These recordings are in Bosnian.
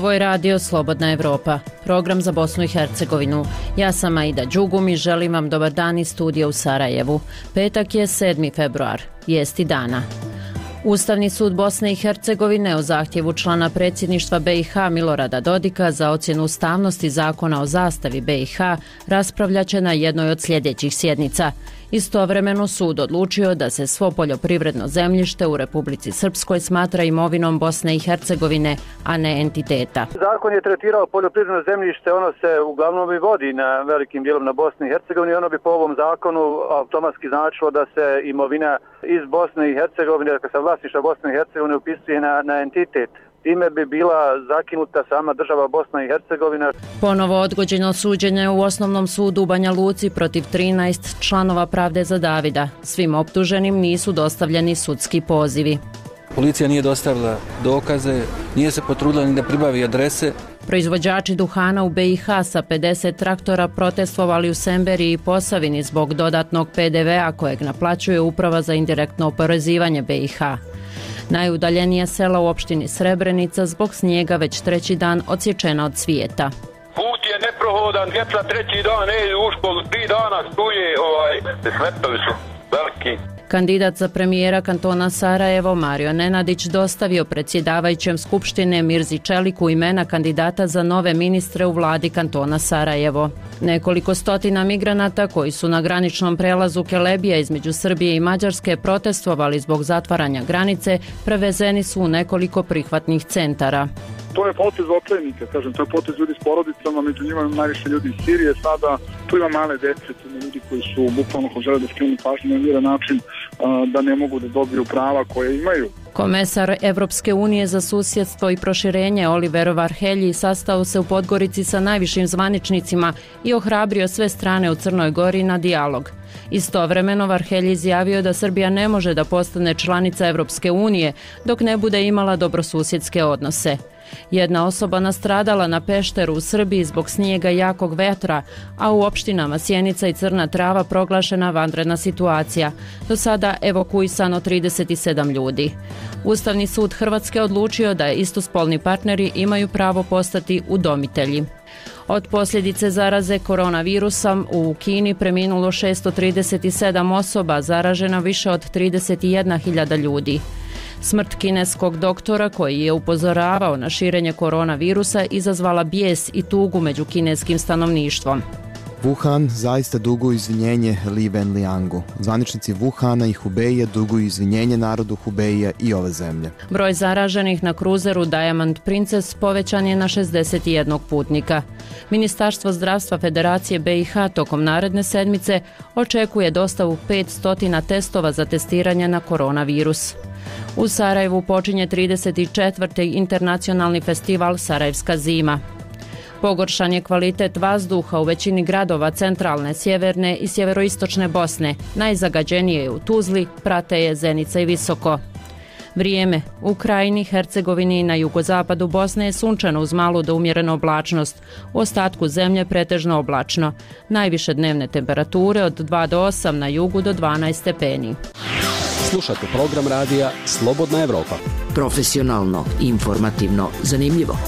Ovo je radio Slobodna Evropa, program za Bosnu i Hercegovinu. Ja sam Aida Đugum i želim vam dobar dan iz studija u Sarajevu. Petak je 7. februar, vijesti dana. Ustavni sud Bosne i Hercegovine o zahtjevu člana predsjedništva BiH Milorada Dodika za ocjenu ustavnosti zakona o zastavi BiH raspravljaće na jednoj od sljedećih sjednica. Istovremeno sud odlučio da se svo poljoprivredno zemljište u Republici Srpskoj smatra imovinom Bosne i Hercegovine, a ne entiteta. Zakon je tretirao poljoprivredno zemljište, ono se uglavnom i vodi na velikim dijelom na Bosni i Hercegovini, ono bi po ovom zakonu automatski značilo da se imovina iz Bosne i Hercegovine, dakle sa vlasništva Bosne i Hercegovine upisuje na entitet. Time bi bila zakinuta sama država Bosna i Hercegovina. Ponovo odgođeno suđenje u Osnovnom sudu u Banja Luci protiv 13 članova Pravde za Davida. Svim optuženim nisu dostavljeni sudski pozivi. Policija nije dostavila dokaze, nije se potrudila ni da pribavi adrese. Proizvođači duhana u BiH sa 50 traktora protestovali u Semberiji i Posavini zbog dodatnog PDV-a kojeg naplaćuje Uprava za indirektno oporezivanje BiH. Najudaljenija sela u opštini Srebrenica zbog snijega već treći dan odsječena od svijeta. Put je neprohodan, djeca treći dan ne idu u školu, 3 dana struje, sletovi su veliki. Kandidat za premijera kantona Sarajevo Mario Nenadić dostavio predsjedavajućem Skupštine Mirzi Čeliku imena kandidata za nove ministre u vladi kantona Sarajevo. Nekoliko stotina migranata koji su na graničnom prelazu Kelebija između Srbije i Mađarske protestovali zbog zatvaranja granice, prevezeni su u nekoliko prihvatnih centara. To je potez očajnika, kažem, to je potez ljudi s porodicama, među njima ima najviše ljudi iz Sirije sada, tu ima male dece, tu ima ljudi koji su bukvalno žele da skrenu pažnju na jedan način da ne mogu da dobiju prava koje imaju. Komesar Evropske unije za susjedstvo i proširenje Oliver Varhelji sastao se u Podgorici sa najvišim zvaničnicima i ohrabrio sve strane u Crnoj Gori na dijalog. Istovremeno Varhelji izjavio da Srbija ne može da postane članica Evropske unije dok ne bude imala dobrosusjedske odnose. Jedna osoba nastradala na Pešteru u Srbiji zbog snijega i jakog vetra, a u opštinama Sjenica i Crna Trava proglašena vanredna situacija. Do sada evakuisano 37 ljudi. Ustavni sud Hrvatske odlučio da istospolni partneri imaju pravo postati udomitelji. Od posljedice zaraze koronavirusom u Kini preminulo 637 osoba, zaraženo više od 31.000 ljudi. Smrt kineskog doktora koji je upozoravao na širenje koronavirusa izazvala bijes i tugu među kineskim stanovništvom. Wuhan zaista duguju izvinjenje Li Wenliangu. Zvaničnici Wuhana i Hubeija duguju izvinjenje narodu Hubeija i ove zemlje. Broj zaraženih na kruzeru Diamond Princess povećan je na 61 putnika. Ministarstvo zdravstva Federacije BiH tokom naredne sedmice očekuje dostavu 500 testova za testiranje na koronavirus. U Sarajevu počinje 34. internacionalni festival Sarajevska zima. Pogoršan je kvalitet vazduha u većini gradova centralne, sjeverne i sjeveroistočne Bosne. Najzagađenije je u Tuzli, prate je Zenica i Visoko. Vrijeme u Krajini, Hercegovini i na jugozapadu Bosne je sunčano uz malu do umjerenu oblačnost. U ostatku zemlje pretežno oblačno. Najviše dnevne temperature od 2 do 8, na jugu do 12 stepeni. Slušate program radija Slobodna Evropa. Profesionalno, informativno, zanimljivo.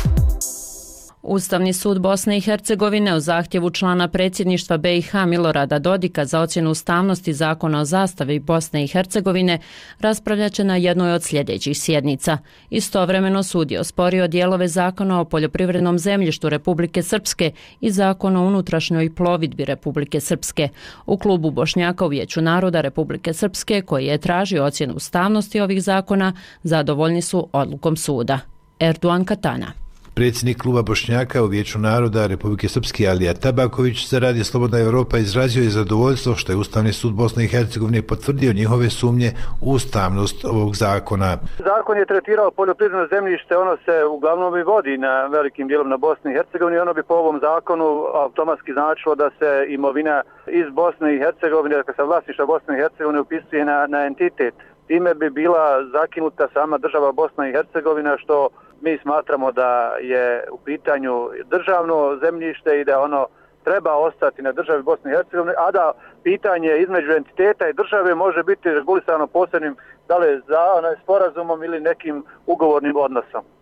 Ustavni sud Bosne i Hercegovine o zahtjevu člana predsjedništva BiH Milorada Dodika za ocjenu ustavnosti zakona o zastavi Bosne i Hercegovine raspravljaće na jednoj od sljedećih sjednica. Istovremeno sud je osporio dijelove zakona o poljoprivrednom zemljištu Republike Srpske i zakona o unutrašnjoj plovidbi Republike Srpske. U klubu Bošnjaka u Vijeću naroda Republike Srpske, koji je tražio ocjenu ustavnosti ovih zakona, zadovoljni su odlukom suda. Erdogan Katana. Predsjednik kluba Bošnjaka u Vijeću naroda Republike Srpske Alija Tabaković za Radio Slobodna Evropa izrazio je zadovoljstvo što je Ustavni sud Bosne i Hercegovine potvrdio njihove sumnje u ustavnost ovog zakona. Zakon je tretirao poljoprivredno zemljište, ono se uglavnom i vodi na velikim dijelom na Bosni i Hercegovini, ono bi po ovom zakonu automatski značilo da se imovina iz Bosne i Hercegovine, dakle sa vlasništva Bosne i Hercegovine upisuje na entitet. Time bi bila zakinuta sama država Bosna i Hercegovina, što mi smatramo da je u pitanju državno zemljište i da ono treba ostati na državi Bosne i Hercegovine, a da pitanje između entiteta i države može biti regulisano posebnim, da li sporazumom ili nekim ugovornim odnosom.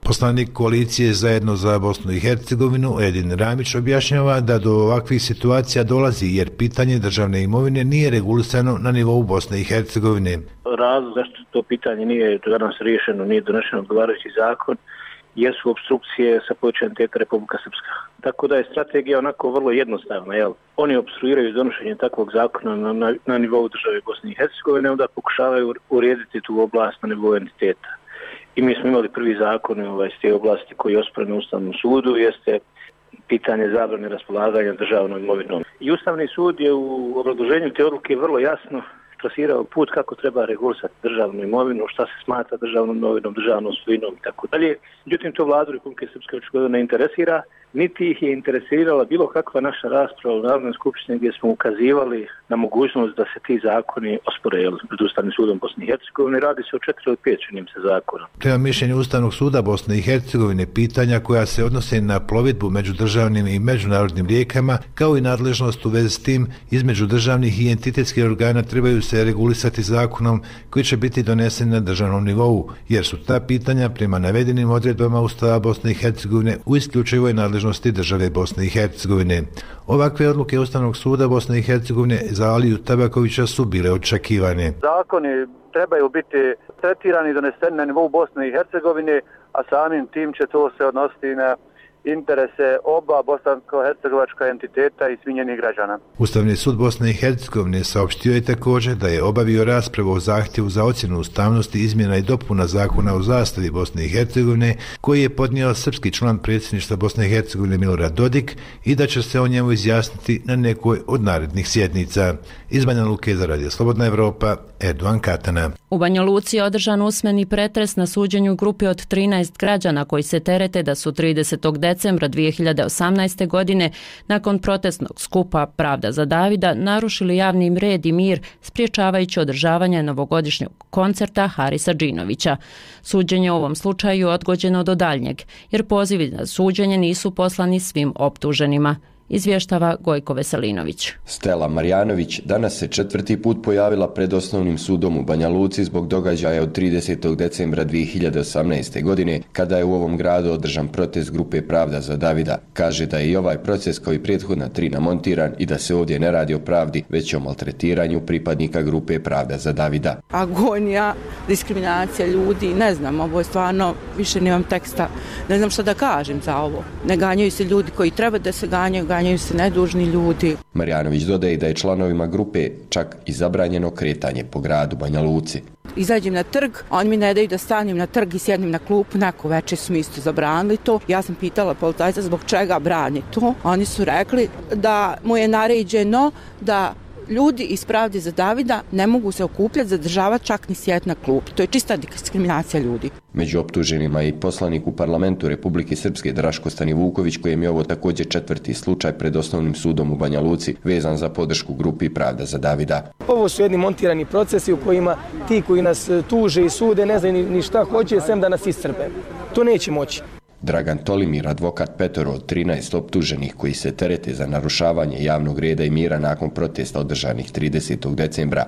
Poslanik koalicije Zajedno za Bosnu i Hercegovinu Edin Ramić objašnjava da do ovakvih situacija dolazi jer pitanje državne imovine nije regulisano na nivou Bosne i Hercegovine. Razlog zašto to pitanje nije danas riješeno, nije donešen odgovarajući zakon, jesu opstrukcije sa područja entiteta Republika Srpska. Tako da je strategija onako vrlo jednostavna. Jel? Oni opstruiraju donošenje takvog zakona na nivou države Bosne i Hercegovine, onda pokušavaju urediti tu oblast na nivou entiteta. I mi smo imali prvi zakon iz te oblasti koji je osporen u Ustavnom sudu, jeste pitanje zabrane raspolaganja državnom imovinom. I Ustavni sud je u obrazloženju te odluke vrlo jasno trasirao put kako treba regulisati državnu imovinu, šta se smatra državnom imovinom, državnom svojinom i tako dalje. Međutim, to vladu Republike Srpske očigledno ne interesira, niti ih je interesirala bilo kakva naša rasprava u Narodnoj skupštini gdje smo ukazivali na mogućnost da se ti zakoni ospore pred Ustavnim sudom Bosne i Hercegovine. Radi se o 4 ili 5 činim se zakona. Prema mišljenju Ustavnog suda Bosne i Hercegovine, pitanja koja se odnose na plovidbu među državnim i međunarodnim rijekama, kao i nadležnost u vezi s tim između državnih i entitetskih organa trebaju se regulisati zakonom koji će biti donesen na državnom nivou, jer su ta pitanja prema navedenim odredbama Ustava Bosne i Hercegovine u isključivoj nadležnosti države Bosne i Hercegovine. Ovakve odluke Ustavnog suda Bosne i Hercegovine za Aliju Tabakovića su bile očekivane. Zakoni trebaju biti tretirani i doneseni na nivou Bosne i Hercegovine, a samim tim će to se odnositi na interese oba bosansko-hercegovačka entiteta i svih njenih građana. Ustavni sud Bosne i Hercegovine saopštio je također da je obavio raspravu o zahtjevu za ocjenu ustavnosti izmjena i dopuna zakona o zastavi Bosne i Hercegovine koji je podnio srpski član predsjedništva Bosne i Hercegovine Milorad Dodik i da će se o njemu izjasniti na nekoj od narednih sjednica. Iz Banja Luke za Radio Slobodna Evropa, Erdovan Katana. U Banja Luci je održan usmeni pretres na suđenju grupi od 13 građana koji se terete da su 30. decembra 2018. godine nakon protestnog skupa Pravda za Davida narušili javni red i mir spriječavajući održavanje novogodišnjeg koncerta Harisa Džinovića. Suđenje u ovom slučaju je odgođeno do daljnjeg jer pozivi na suđenje nisu poslani svim optuženima. Izvještava Gojko Veselinović. Stela Marjanović danas se 4. put pojavila pred Osnovnim sudom u Banja Luci zbog događaja od 30. decembra 2018. godine kada je u ovom gradu održan protest grupe Pravda za Davida. Kaže da je i ovaj proces kao i prethodna 3 namontiran i da se ovdje ne radi o pravdi, već o maltretiranju pripadnika grupe Pravda za Davida. Agonija, diskriminacija ljudi, ne znam, ovo je stvarno, više nemam teksta, ne znam šta da kažem za ovo. Ne ganjaju se ljudi koji treba da se ganjaju se nedužni ljudi. Marjanović dodaje da je članovima grupe čak i zabranjeno kretanje po gradu Banja Luci. Izađem na trg, oni mi ne daju da stanem na trg i sjednem na klupu, neko večer su mi isto zabranili to. Ja sam pitala policajca zbog čega brani to. Oni su rekli da mu je naređeno da ljudi iz Pravde za Davida ne mogu se okupljati, zadržavati čak ni sjediti na klupi. To je čista diskriminacija ljudi. Među optuženima je i poslanik u parlamentu Republike Srpske Draško Stanivuković, kojem je ovo također 4. slučaj pred Osnovnim sudom u Banja Luci vezan za podršku grupi Pravda za Davida. Ovo su jedni montirani procesi u kojima ti koji nas tuže i sude ne znaju ni šta hoće, sem da nas iscrpe. To neće moći. Dragan Tolimir, advokat petoro od 13 optuženih koji se terete za narušavanje javnog reda i mira nakon protesta održanih 30. decembra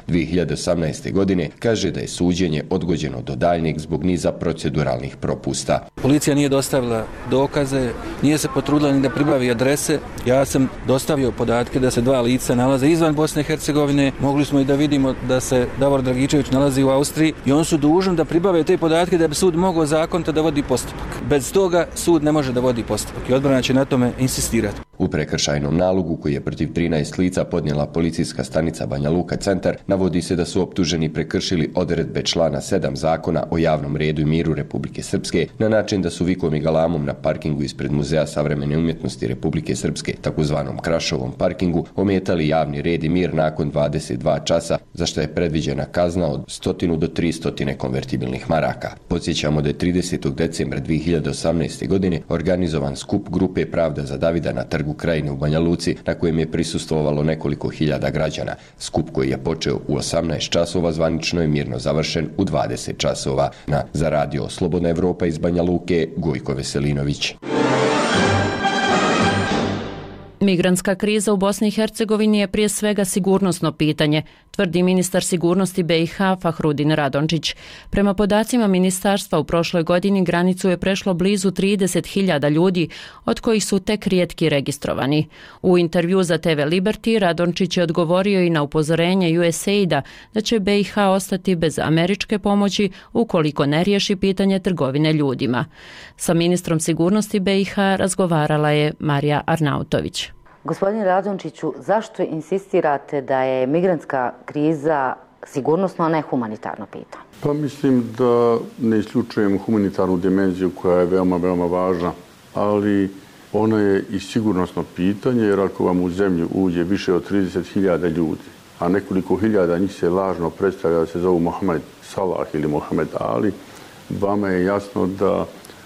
2018. godine, kaže da je suđenje odgođeno do daljnjeg zbog niza proceduralnih propusta. Policija nije dostavila dokaze, nije se potrudila ni da pribavi adrese. Ja sam dostavio podatke da se 2 lica nalaze izvan Bosne i Hercegovine. Mogli smo i da vidimo da se Davor Dragičević nalazi u Austriji i on su dužni da pribave te podatke da bi sud mogao zakonito da vodi postupak. Bez toga sud ne može da vodi postupak i odbrana će na tome insistirati. U prekršajnom nalogu koji je protiv 13 lica podnijela policijska stanica Banja Luka centar, navodi se da su optuženi prekršili odredbe člana 7 zakona o javnom redu i miru Republike Srpske na način da su vikom i galamom na parkingu ispred Muzeja savremene umjetnosti Republike Srpske, takozvanom Krašovom parkingu, ometali javni red i mir nakon 22 časa, za što je predviđena kazna od 100 do 300 konvertibilnih maraka. Podsjećamo da je 30. decembra 2018. godine organizovan skup grupe Pravda za Davida na Trgu Krajine u Banja Luci, na kojem je prisustvovalo nekoliko hiljada građana. Skup koji je počeo u 18 časova zvanično je mirno završen u 20 časova. Za Radio Slobodna Evropa iz Banja Luke, Gojko Veselinović. Migrantska kriza u Bosni i Hercegovini je prije svega sigurnosno pitanje, tvrdi ministar sigurnosti BiH Fahrudin Radončić. Prema podacima ministarstva u prošloj godini granicu je prešlo blizu 30.000 ljudi, od kojih su tek rijetki registrovani. U intervju za TV Liberty Radončić je odgovorio i na upozorenje USAID-a da će BiH ostati bez američke pomoći ukoliko ne riješi pitanje trgovine ljudima. Sa ministrom sigurnosti BiH razgovarala je Marija Arnautović. Gospodine Radončiću, zašto insistirate da je migrantska kriza sigurnosno, a ne humanitarno pitanje? Pa mislim da ne isključujem humanitarnu dimenziju koja je veoma, veoma važna, ali ona je i sigurnosno pitanje, jer ako vam u zemlju uđe više od 30.000 ljudi, a nekoliko hiljada njih se lažno predstavlja da se zovu Mohamed Salah ili Mohamed Ali, vama je jasno da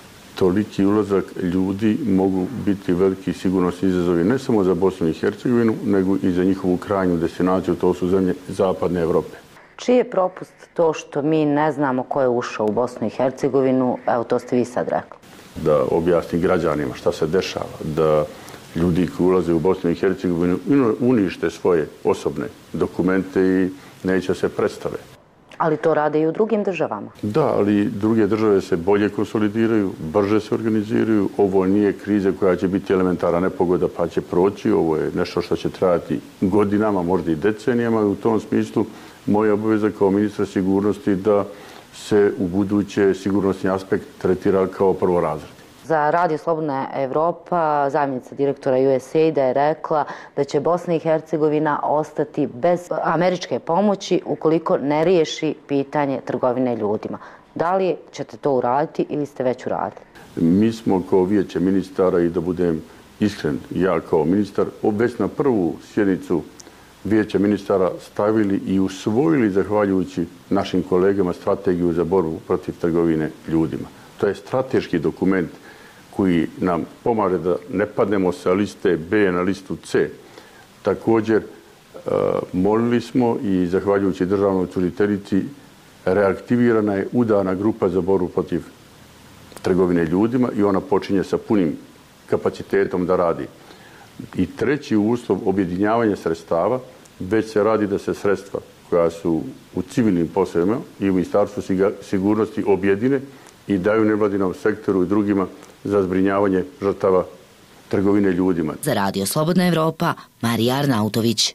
toliki ulazak ljudi mogu biti veliki sigurnosni izazovi ne samo za Bosnu i Hercegovinu, nego i za njihovu krajnju destinaciju, to su zemlje zapadne Evrope. Čiji je propust to što mi ne znamo ko je ušao u Bosnu i Hercegovinu? Evo, to ste vi sad rekli. Da objasni građanima šta se dešava, da ljudi koji ulaze u Bosnu i Hercegovinu unište svoje osobne dokumente i neće se predstave. Ali to rade i u drugim državama. Da, ali druge države se bolje konsolidiraju, brže se organiziraju. Ovo nije kriza koja će biti elementarna nepogoda pa će proći. Ovo je nešto što će trajati godinama, možda i decenijama. I u tom smislu moja obaveza kao ministra sigurnosti da se u buduće sigurnosni aspekt tretira kao prvorazredni. Za Radio Slobodna Evropa zamjenica direktora USAID-a je rekla da će Bosna i Hercegovina ostati bez američke pomoći ukoliko ne riješi pitanje trgovine ljudima. Da li ćete to uraditi ili ste već uradili? Mi smo kao vijeće ministara, i da budem iskren, ja kao ministar, već na prvu sjednicu vijeća ministara stavili i usvojili, zahvaljujući našim kolegama, strategiju za borbu protiv trgovine ljudima. To je strateški dokument koji nam pomaže da ne padnemo sa liste B na listu C. Također, molili smo i, zahvaljujući državnoj tužiteljici, reaktivirana je udana grupa za borbu protiv trgovine ljudima i ona počinje sa punim kapacitetom da radi. I treći uslov, objedinjavanje sredstava, već se radi da se sredstva koja su u civilnim poslovima i u Ministarstvu sigurnosti objedine i daju nevladinom sektoru i drugima za zbrinjavanje žrtava trgovine ljudima. Za Radio Slobodna Evropa, Marija Arnautović.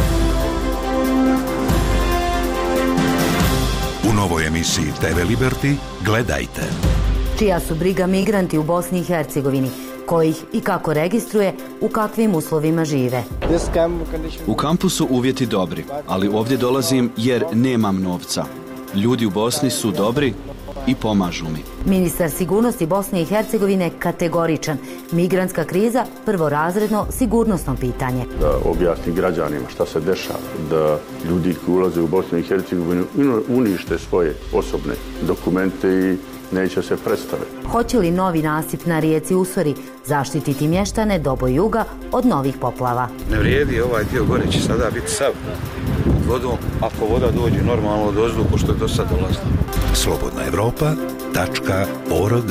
U novoj emisiji TV Liberty gledajte. Čija su briga migranti u Bosni i Hercegovini? Ko ih i kako registruje, u kakvim uslovima žive? U kampu su uvjeti dobri, ali ovdje dolazim jer nemam novca. Ljudi u Bosni su dobri i pomažu mi. Ministar sigurnosti Bosne i Hercegovine kategoričan. Migrantska kriza prvorazredno sigurnosno pitanje. Da objasni građanima šta se dešava, da ljudi koji ulaze u Bosnu i Hercegovinu unište svoje osobne dokumente i neće se predstave. Hoće li novi nasip na rijeci Usori zaštititi mještane Dobojuga od novih poplava? Ne vrijedi, ovaj dio gore će sada biti sav vodom, ako voda dođe normalno od ozdu, pošto je do sad dolazilo. slobodnaevropa.org.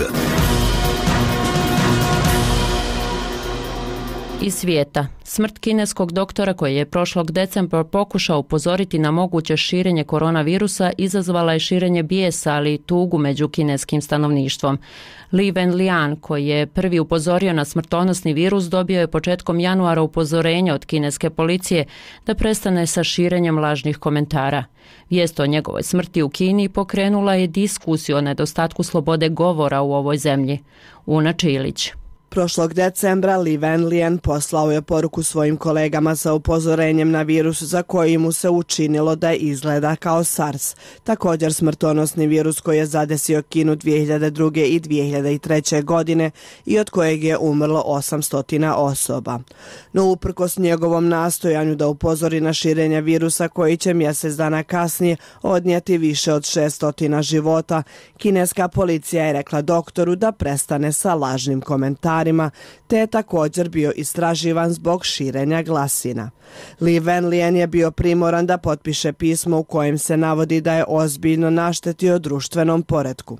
Iz svijeta. Smrt kineskog doktora koji je prošlog decembra pokušao upozoriti na moguće širenje koronavirusa izazvala je širenje bijesa, ali i tugu među kineskim stanovništvom. Li Wenlian, koji je prvi upozorio na smrtonosni virus, dobio je početkom januara upozorenje od kineske policije da prestane sa širenjem lažnih komentara. Vijest o njegovoj smrti u Kini pokrenula je diskusiju o nedostatku slobode govora u ovoj zemlji. Una Čilić. Prošlog decembra Li Wenlian poslao je poruku svojim kolegama sa upozorenjem na virus za koji mu se učinilo da izgleda kao SARS, također smrtonosni virus koji je zadesio Kinu 2002. i 2003. godine i od kojeg je umrlo 800 osoba. No uprkos njegovom nastojanju da upozori na širenje virusa koji će mjesec dana kasnije odnijeti više od 600 života, kineska policija je rekla doktoru da prestane sa lažnim komentarima, te je također bio istraživan zbog širenja glasina. Li Wenlian je bio primoran da potpiše pismo u kojem se navodi da je ozbiljno naštetio društvenom poretku.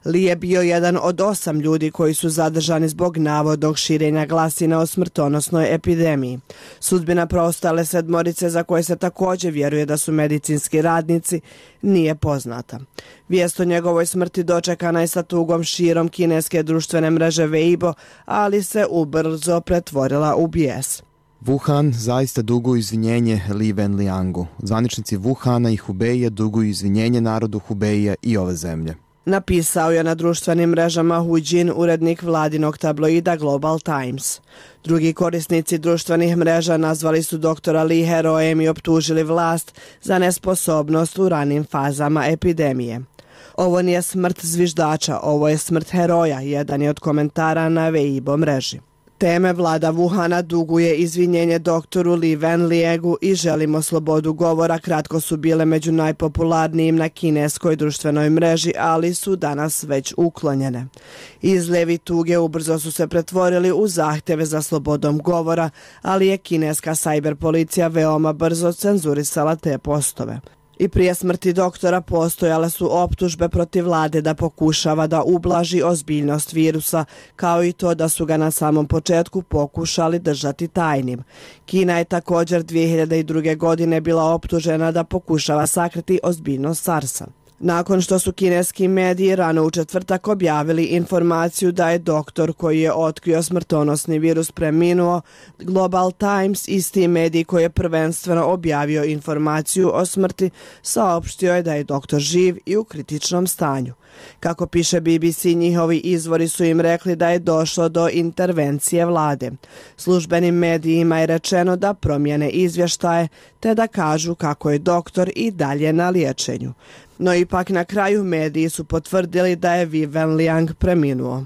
Li je bio jedan od 8 ljudi koji su zadržani zbog navodnog širenja glasina o smrtonosnoj epidemiji. Sudbina preostale 7 za koje se također vjeruje da su medicinski radnici nije poznata. Vijest o njegovoj smrti dočekana je sa tugom širom kineske društvene mreže Weibo, ali se ubrzo pretvorila u bijes. Wuhan zaista duguju izvinjenje Li Wenliangu. Zvaničnici Wuhana i Hubeija duguju izvinjenje narodu Hubeija i ove zemlje. Napisao je na društvenim mrežama Hu Jin, urednik vladinog tabloida Global Times. Drugi korisnici društvenih mreža nazvali su doktora Li herojem i optužili vlast za nesposobnost u ranim fazama epidemije. Ovo nije smrt zviždača, ovo je smrt heroja, jedan je od komentara na Weibo mreži. Teme vlada Wuhana duguje izvinjenje doktoru Li Wenliangu i želimo slobodu govora kratko su bile među najpopularnijim na kineskoj društvenoj mreži, ali su danas već uklonjene. Izljevi tuge ubrzo su se pretvorili u zahtjeve za slobodom govora, ali je kineska cyber policija veoma brzo cenzurisala te postove. I prije smrti doktora postojale su optužbe protiv vlade da pokušava da ublaži ozbiljnost virusa, kao i to da su ga na samom početku pokušali držati tajnim. Kina je također 2002. godine bila optužena da pokušava sakriti ozbiljnost SARS-a. Nakon što su kineski mediji rano u četvrtak objavili informaciju da je doktor koji je otkrio smrtonosni virus preminuo, Global Times, isti medij koji je prvenstveno objavio informaciju o smrti, saopštio je da je doktor živ i u kritičnom stanju. Kako piše BBC, njihovi izvori su im rekli da je došlo do intervencije vlade. Službenim medijima je rečeno da promijene izvještaje te da kažu kako je doktor i dalje na liječenju. No ipak na kraju mediji su potvrdili da je Li Wenliang preminuo.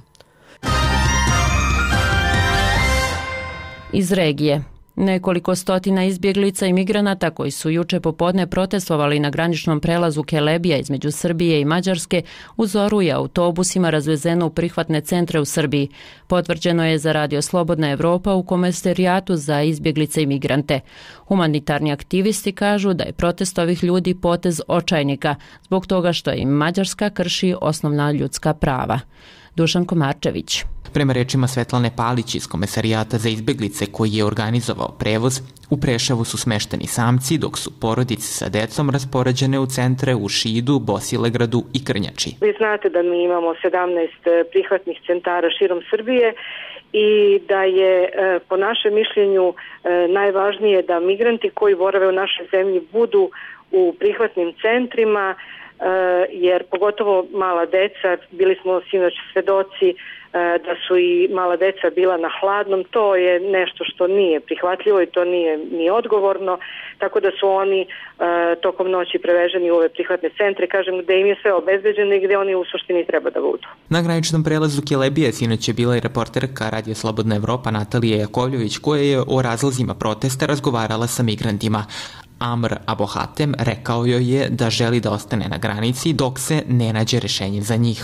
Iz regije. Nekoliko stotina izbjeglica i migranata koji su juče popodne protestovali na graničnom prelazu Kelebija između Srbije i Mađarske u zoru je autobusima razvezeno u prihvatne centre u Srbiji. Potvrđeno je za Radio Slobodna Evropa u Komesarijatu za izbjeglice i migrante. Humanitarni aktivisti kažu da je protest ovih ljudi potez očajnika zbog toga što im Mađarska krši osnovna ljudska prava. Dušan Komarčević. Prema rečima Svetlane Palić iz Komesarijata za izbjeglice koji je organizovao prevoz, u Preševu su smešteni samci, dok su porodice sa decom raspoređene u centre u Šidu, Bosilegradu i Krnjači. Vi znate da mi imamo 17 prihvatnih centara širom Srbije i da je po našem mišljenju najvažnije da migranti koji borave u našoj zemlji budu u prihvatnim centrima, jer pogotovo mala deca, bili smo sinoć svedoci da su i mala deca bila na hladnom, to je nešto što nije prihvatljivo i to nije ni odgovorno, tako da su oni tokom noći preveženi u ove prihvatne centre, kažem, gde im je sve obezbeđeno i gde oni u suštini treba da budu. Na graničnom prelazu Kelebije sinoć je bila i reporterka Radio Slobodna Evropa Natalija Jakovljević, koja je o razlozima protesta razgovarala sa migrantima. Amr Abohatem rekao joj je da želi da ostane na granici dok se ne nađe rešenje za njih.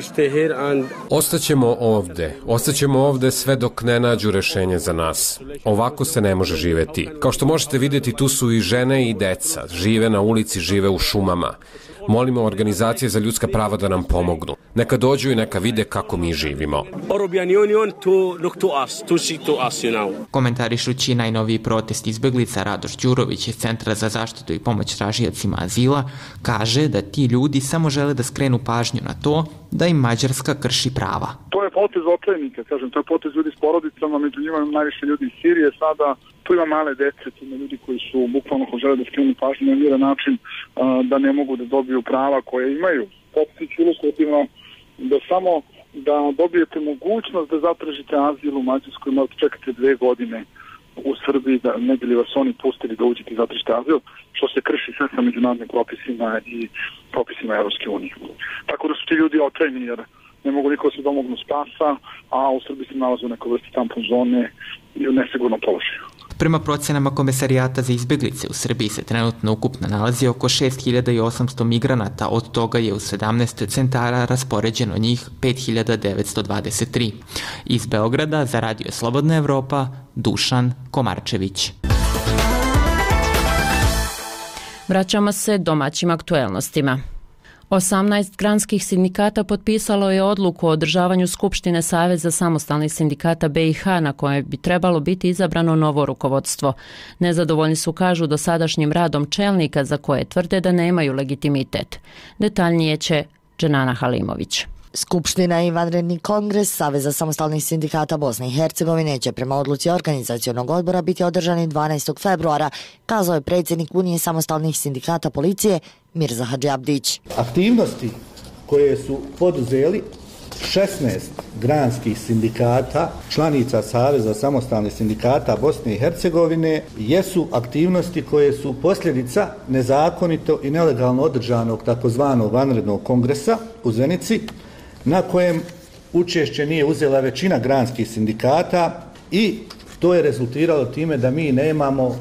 Ostaćemo ovde sve dok ne nađu rešenje za nas. Ovako se ne može živeti. Kao što možete vidjeti, tu su i žene i deca. Žive na ulici, žive u šumama. Molimo organizacije za ljudska prava da nam pomognu. Neka dođu i neka vide kako mi živimo. Komentarišući najnoviji protest izbjeglica, Radoš Đurović iz Centra za zaštitu i pomoć tražiocima azila kaže da ti ljudi samo žele da skrenu pažnju na to da im Mađarska krši prava. To je potez očajnika, kažem, to je potez ljudi s porodicama, među njima najviše ljudi iz Sirije sada. Tu ima male dece, tu ima ljudi koji su bukvalno žele da skrenu pažnju na miran način da ne mogu da dobiju prava koje imaju. Podsjeću ilustrativno da samo da dobijete mogućnost da zatražite azil u Mađarskoj, morate čekate 2 godine u Srbiji da ne bi li vas oni pustili da uđete i zatražite azil, što se krši sve sa međunarodnim propisima i propisima Evropske unije. Tako da su ti ljudi očajni jer ne mogu niko se domognu spasa, a u Srbiji se nalaze u nekoj vrsti tampon zone i u nesigurnom položaju. Prema procenama Komesarijata za izbjeglice u Srbiji se trenutno ukupno nalazi oko 6800 migranata, od toga je u 17 centara raspoređeno njih 5923. Iz Beograda za Radio Slobodna Evropa, Dušan Komarčević. Vraćamo se domaćim aktuelnostima. 18 granskih sindikata potpisalo je odluku o održavanju Skupštine Saveza samostalnih sindikata BiH na kojoj bi trebalo biti izabrano novo rukovodstvo. Nezadovoljni su, kažu, dosadašnjim radom čelnika za koje tvrde da nemaju legitimitet. Detaljnije će Dženana Halimović. Skupština i vanredni kongres Saveza samostalnih sindikata Bosne i Hercegovine će prema odluci organizacionog odbora biti održani 12. februara, kazao je predsjednik Unije samostalnih sindikata policije Mirza Hadžiabdić. Aktivnosti koje su poduzeli 16 granskih sindikata, članica Saveza samostalnih sindikata Bosne i Hercegovine, jesu aktivnosti koje su posljedica nezakonito i nelegalno održanog takozvanog vanrednog kongresa u Zenici, na kojem učešće nije uzela većina granskih sindikata i to je rezultiralo time da mi nemamo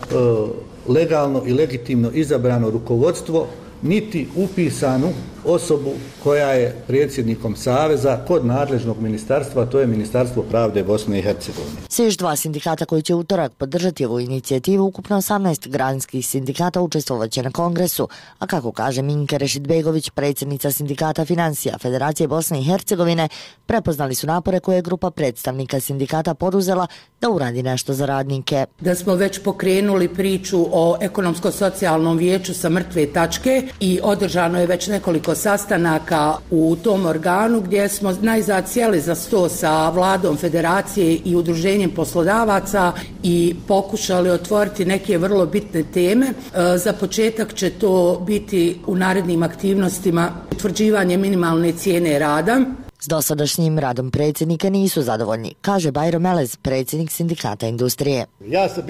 legalno i legitimno izabrano rukovodstvo niti upisanu osobu koja je predsjednikom Saveza kod nadležnog ministarstva, to je Ministarstvo pravde Bosne i Hercegovine. Sve još 2 sindikata koji će utorak podržati ovu inicijativu, ukupno 18 granskih sindikata učestvovaće na kongresu, a kako kaže Minke Rešidbegović, predsjednica sindikata financija Federacije Bosne i Hercegovine, prepoznali su napore koje je grupa predstavnika sindikata poduzela da uradi nešto za radnike. Da smo već pokrenuli priču o ekonomsko-socijalnom vijeću sa mrtve tačke i održano je već nekoliko sastanaka u tom organu gdje smo najzad sjeli za sto sa vladom Federacije i udruženjem poslodavaca i pokušali otvoriti neke vrlo bitne teme. Za početak će to biti u narednim aktivnostima utvrđivanje minimalne cijene rada. S dosadašnjim radom predsjednika nisu zadovoljni, kaže Bajro Melez, predsjednik sindikata industrije. Ja sam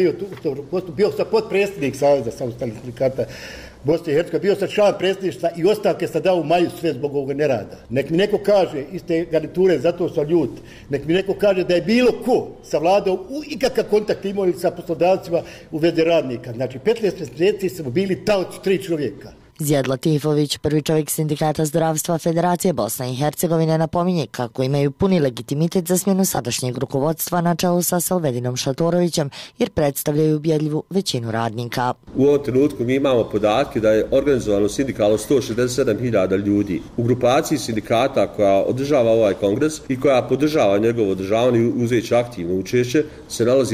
bio sam potpredsjednik Saveza samostalnih sindikata Bosne i Hercegovine, bio sam član predsjedništva i ostavke sam dao u maju sve zbog ovog nerada. Nek mi neko kaže iz te garniture, zato sam ljut, nek mi neko kaže da je bilo ko sa vladom u ikakav kontakt imali sa poslodavcima u vezi radnika. Znači 15 mjeseci smo bili taoci 3 čovjeka. Zijad Latifović, prvi čovjek sindikata zdravstva Federacije Bosne i Hercegovine, napominje kako imaju puni legitimitet za smjenu sadašnjeg rukovodstva na čelu sa Salvedinom Šatorovićem, jer predstavljaju ubjedljivu većinu radnika. U ovom trenutku mi imamo podatke da je organizovano sindikalno 167.000 ljudi. U grupaciji sindikata koja održava ovaj kongres i koja podržava njegovo održavanje i uzeće aktivno učešće se nalazi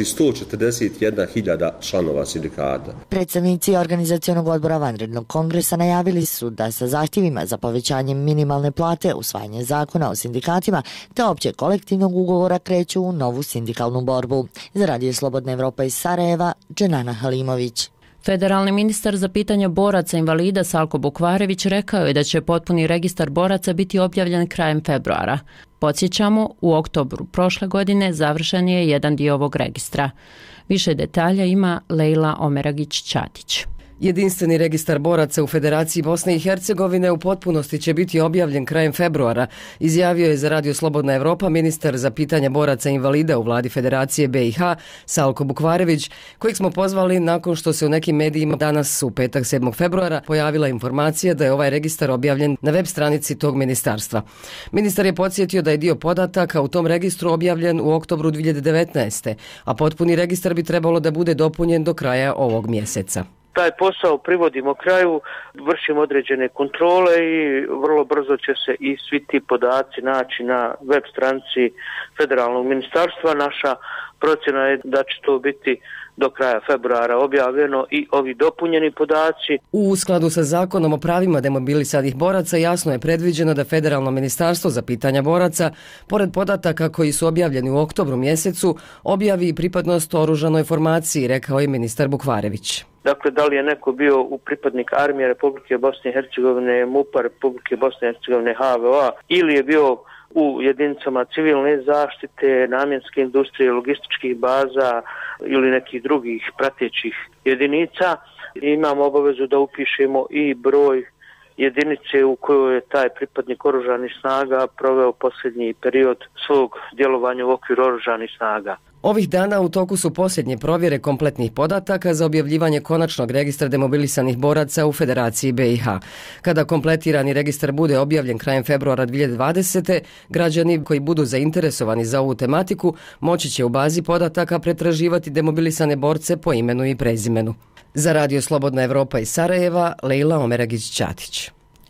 141.000 članova sindikata. Predstavnici organizacionog odbora vanrednog kongresa najavili su da sa zahtjevima za povećanjem minimalne plate, usvajanje zakona o sindikatima te opće kolektivnog ugovora kreću u novu sindikalnu borbu. Za Radio Slobodna Evropa iz Sarajeva, Dženana Halimović. Federalni ministar za pitanja boraca invalida Salko Bukvarević rekao je da će potpuni registar boraca biti objavljen krajem februara. Podsjećamo, u oktobru prošle godine završen je jedan dio ovog registra. Više detalja ima Lejla Omeragić-Ćatić. Jedinstveni registar boraca u Federaciji Bosne i Hercegovine u potpunosti će biti objavljen krajem februara, izjavio je za Radio Slobodna Evropa ministar za pitanja boraca invalida u vladi Federacije BiH Salko Bukvarević, kojeg smo pozvali nakon što se u nekim medijima danas u petak 7. februara pojavila informacija da je ovaj registar objavljen na web stranici tog ministarstva. Ministar je podsjetio da je dio podataka u tom registru objavljen u oktobru 2019. a potpuni registar bi trebalo da bude dopunjen do kraja ovog mjeseca. Taj posao privodimo kraju, vršimo određene kontrole i vrlo brzo će se i svi ti podaci naći na web stranici Federalnog ministarstva. Naša procjena je da će to biti do kraja februara objavljeno i ovi dopunjeni podaci. U skladu sa zakonom o pravima demobilisanih boraca jasno je predviđeno da Federalno ministarstvo za pitanja boraca, pored podataka koji su objavljeni u oktobru mjesecu, objavi i pripadnost oružanoj formaciji, rekao je ministar Bukvarević. Dakle, da li je neko bio u pripadnik armije Republike Bosne i Hercegovine, MUP-a Republike Bosne i Hercegovine, HVO-a, ili je bio u jedinicama civilne zaštite, namjenske industrije, logističkih baza ili nekih drugih pratećih jedinica. Imamo obavezu da upišemo i broj jedinice u kojoj je taj pripadnik oružanih snaga proveo posljednji period svog djelovanja u okviru oružanih snaga. Ovih dana u toku su posljednje provjere kompletnih podataka za objavljivanje konačnog registra demobilisanih boraca u Federaciji BiH. Kada kompletirani registar bude objavljen krajem februara 2020. građani koji budu zainteresovani za ovu tematiku moći će u bazi podataka pretraživati demobilisane borce po imenu i prezimenu. Za Radio Slobodna Evropa iz Sarajeva, Lejla Omeragić-Ćatić.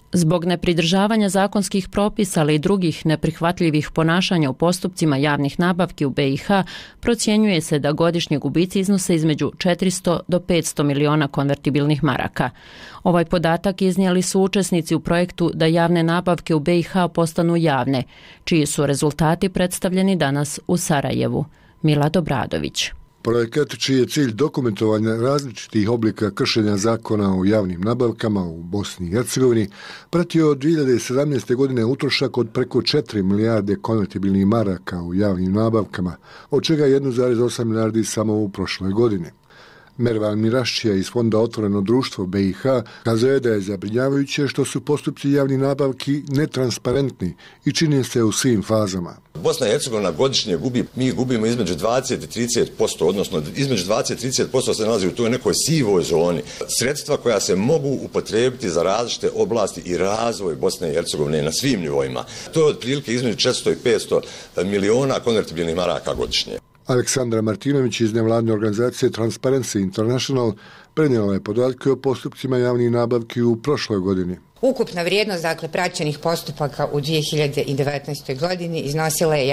Zbog nepridržavanja zakonskih propisa ali i drugih neprihvatljivih ponašanja u postupcima javnih nabavki u BiH, procjenjuje se da godišnji gubici iznose između 400 do 500 miliona konvertibilnih maraka. Ovaj podatak iznijeli su učesnici u projektu da javne nabavke u BiH postanu javne, čiji su rezultati predstavljeni danas u Sarajevu. Milad Obradović. Projekat čiji je cilj dokumentovanja različitih oblika kršenja zakona o javnim nabavkama u Bosni i Hercegovini pratio od 2017. godine utrošak od preko 4 milijarde konvertibilnih maraka u javnim nabavkama, od čega 1,8 milijardi samo u prošloj godini. Mervan Mirašćija iz Fonda Otvoreno društvo BiH kazuje da je zabrinjavajuće što su postupci javnih nabavki netransparentni i čine se u svim fazama. Bosna i Hercegovina godišnje mi gubimo između 20 i 30%, odnosno između 20 i 30% se nalazi u toj nekoj sivoj zoni. Sredstva koja se mogu upotrijebiti za različite oblasti i razvoj Bosne i Hercegovine na svim nivoima. To je otprilike između 400 i 500 miliona konvertibilnih maraka godišnje. Aleksandra Martinović iz nevladne organizacije Transparency International prenijela je podatke o postupcima javnih nabavki u prošloj godini. Ukupna vrijednost praćenih postupaka u 2019. godini iznosila je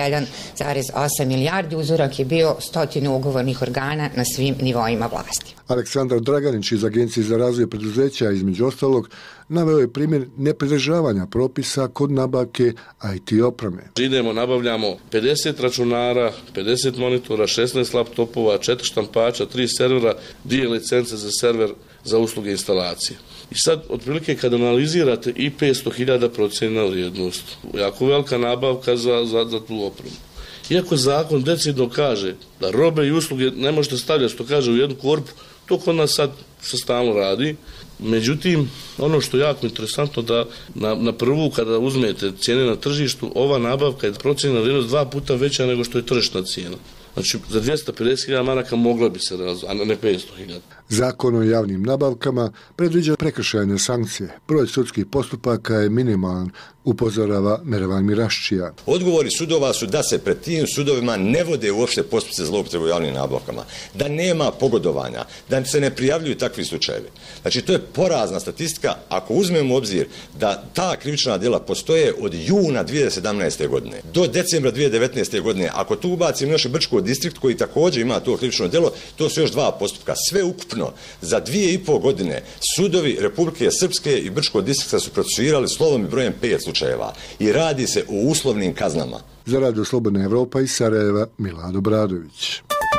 1,8 milijardi, uzorak je bio 100 ugovornih organa na svim nivoima vlasti. Aleksandar Draganić iz Agencije za razvoj preduzeća između ostalog naveo je primjer nepridržavanja propisa kod nabavke IT opreme. Idemo, nabavljamo 50 računara, 50 monitora, 16 laptopova, 4 štampača, 3 servera, 2 licence za server za usluge instalacije. I sad, otprilike, kad analizirate i 500.000 procjena vrijednost, jako velika nabavka za tu opremu. Iako zakon decidno kaže da robe i usluge ne možete stavljati, što kaže, u jednu korpu, to kod nas sad se stalno radi. Međutim, ono što je jako interesantno da na prvu kada uzmete cijene na tržištu, ova nabavka je procjena vrijednost 2 puta veća nego što je tržišna cijena. Znači, za 250.000 maraka mogla bi se razvoj, a ne 500.000. Zakon o javnim nabavkama predviđa prekršajne sankcije. Broj sudskih postupaka je minimalan, upozorava Mervan Mirašćija. Odgovori sudova su da se pred tim sudovima ne vode uopšte postupci zloupotrebe u javnim nabavkama, da nema pogodovanja, da se ne prijavljuju takvi slučajevi. Znači, to je porazna statistika ako uzmemo u obzir da ta krivična djela postoje od juna 2017. godine do decembra 2019. godine. Ako tu ubacimo naš Brčko distrikt koji također ima to krivično djelo, to su još 2 postupka. Sve ukupno za 2,5 godine sudovi Republike Srpske i Brčko distrikta su procesuirali slovom i brojem 5 slučajeva i radi se o uslovnim kaznama. Za Radio Slobodna Evropa iz Sarajeva, Milad Obradović.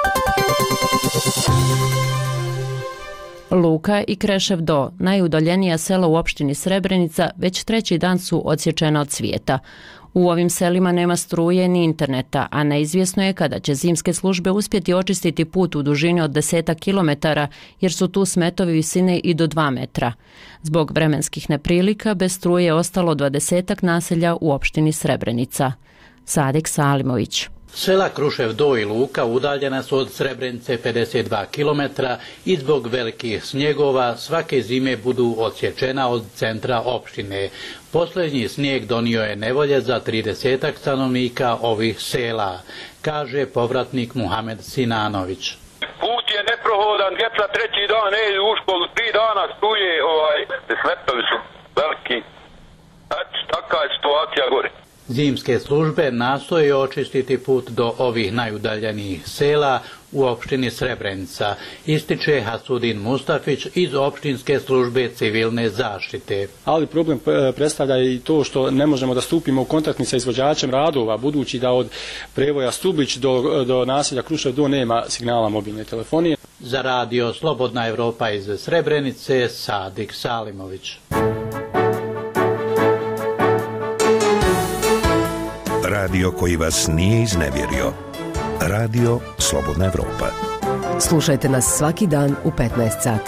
Luka i Krešev Do, najudaljenija sela u opštini Srebrenica, već 3. dan su odsječena od svijeta. U ovim selima nema struje ni interneta, a neizvjesno je kada će zimske službe uspjeti očistiti put u dužini od 10 kilometara, jer su tu smetovi visine i do 2 metra. Zbog vremenskih neprilika bez struje je ostalo 20 naselja u opštini Srebrenica. Sadik Salimović. Sela Krušev Do i Luka udaljena su od Srebrenice 52 km i zbog velikih snijegova svake zime budu odsječena od centra opštine. Posljednji snijeg donio je nevolje za 30 stanovnika ovih sela, kaže povratnik Muhamed Sinanović. Put je neprohodan, djeca 3. dan ne idu u školu, 3 dana struje, smetovi su veliki. Takva je situacija gore. Zimske službe nastoje očistiti put do ovih najudaljenijih sela u opštini Srebrenica, ističe Hasudin Mustafić iz opštinske službe civilne zaštite. Ali problem predstavlja i to što ne možemo da stupimo u kontakt sa izvođačem radova, budući da od prevoja Stubić do naselja Krušev Do nema signala mobilne telefonije. Za Radio Slobodna Evropa iz Srebrenice, Sadik Salimović. Radio koji vas nije iznevjerio. Radio Slobodna Evropa. Slušajte nas svaki dan u 15 sati.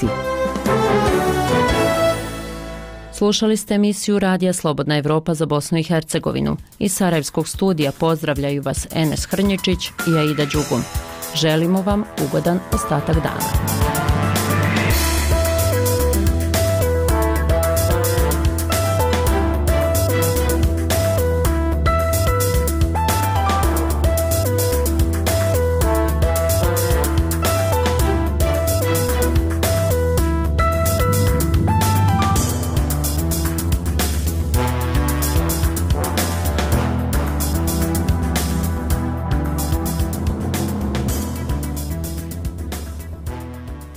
Slušali ste emisiju Radija Slobodna Evropa za Bosnu i Hercegovinu. Iz Sarajevskog studija pozdravljaju vas Enes Hrnječić i Aida Đugum. Želimo vam ugodan ostatak dana.